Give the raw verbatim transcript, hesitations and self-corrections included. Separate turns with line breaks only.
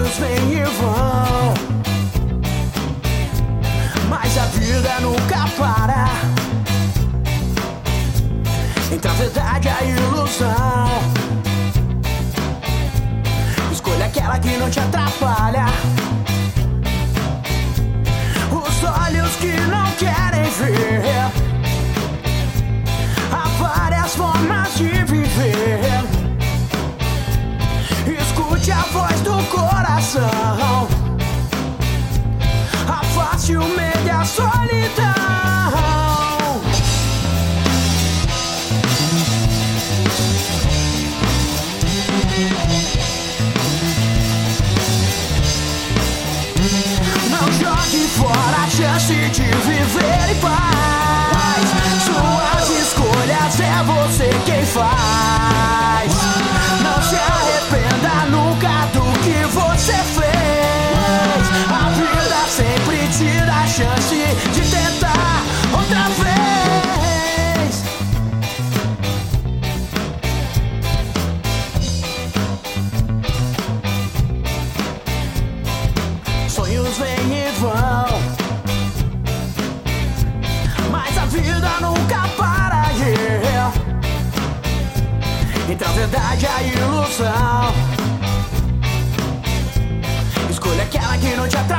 sonhos vêm e vão, mas a vida nunca para. Entre a verdade e a ilusão, escolha aquela que não te atrapalha. Os olhos que não querem ver, há várias formas de viver. Escute a voz do coração, afaste o medo e a solidão. Não jogue fora a chance de viver em paz. Suas escolhas é você quem faz. Não se arrependa nunca do que você fez. A vida sempre te dá a chance de tentar outra vez. Sonhos vêm e vão, mas a vida nunca para, yeah. Entre a verdade e a ilusão, escolha aquela que não te atrai.